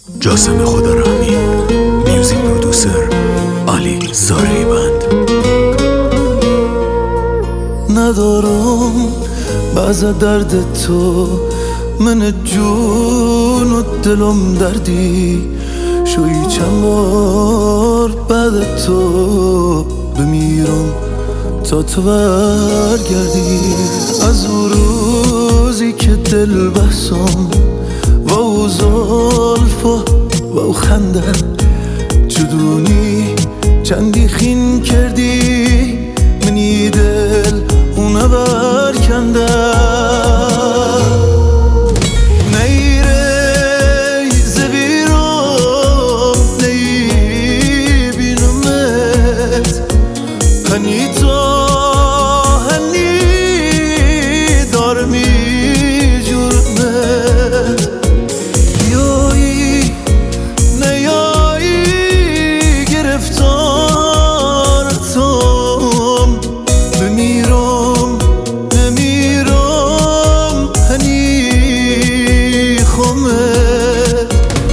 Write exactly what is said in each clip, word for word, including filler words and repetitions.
جاسم خدارحمی، میوزیک پرودوسر علی زارعی بند. ندارم بعض درد تو، من جون و دلم دردی شوی چند بار بعد تو بمیرم تا تو برگردی. از اون روزی که دل بحثم و او زلفا و او خنده جدونی چندی خین کردی، منی دل اونه برکنده. نیره زبیرم نی بینمت، هنی تو هنی دارمی جرمت. بیایی نیایی گرفتارتم، بمیرم نمیرم هنی خمت.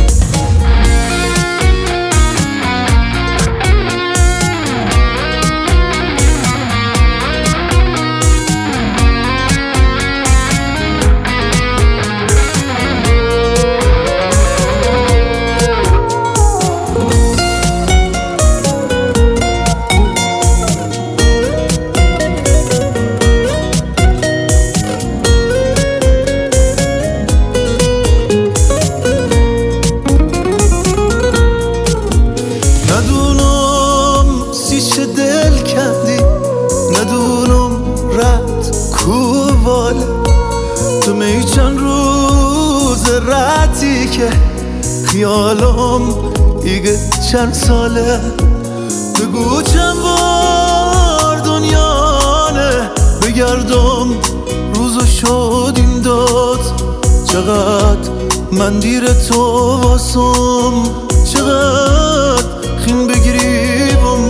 ندونم سیچه دل کندی، ندونم رد کو باله، تو می چند روز ردی که خیالم دیگه چند ساله. بگو چند بار دنیانه بگردم روزو شد این داد. چقدر من دیر تو واسم، چقدر خین بگریبم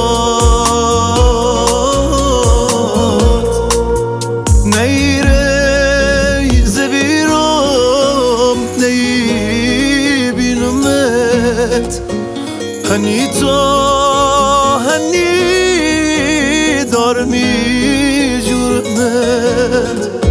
پاد. نیره زبیرم نی بینمت، هنی تو هنی دارمی جرمت.